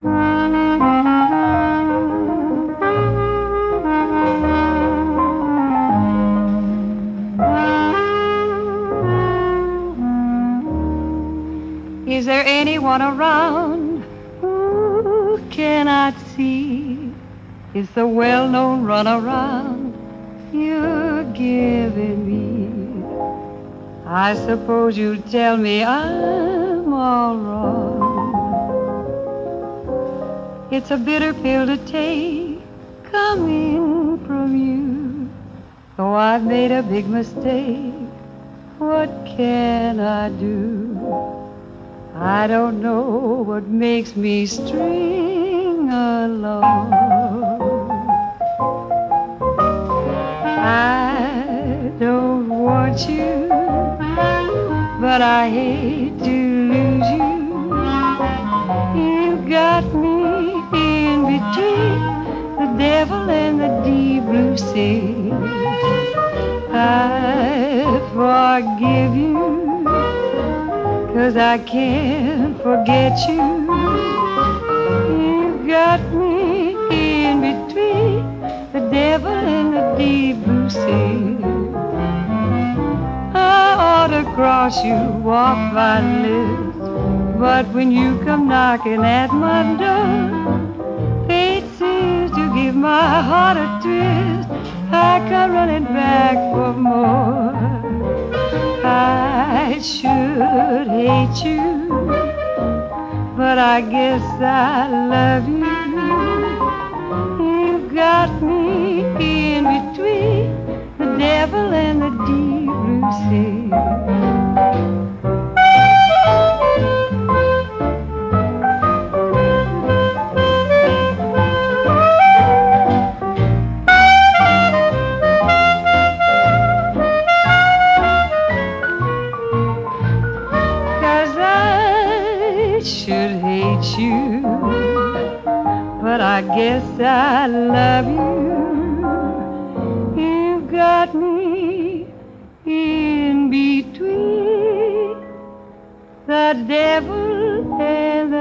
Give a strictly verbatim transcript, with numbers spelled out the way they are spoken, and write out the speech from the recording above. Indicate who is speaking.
Speaker 1: Is there anyone around who cannot see? It's the well-known runaround you're giving me. I suppose you'll tell me I'm all wrong. It's a bitter pill to take coming from you. Though I've made a big mistake, what can I do? I don't know what makes me string along. I don't want you, but I hate to lose you. You got me in between the devil and the deep blue sea. I forgive you, 'cause I can't forget you. You got me in between the devil and the deep blue sea. I ought to cross you off my list, but when you come knocking at my door, fate seems to give my heart a twist. I come running back for more. I should hate you, but I guess I love you. You got me in between the devil and the deep blue sea. 'Cause I should hate you, but I guess I love you. You got me in between the devil and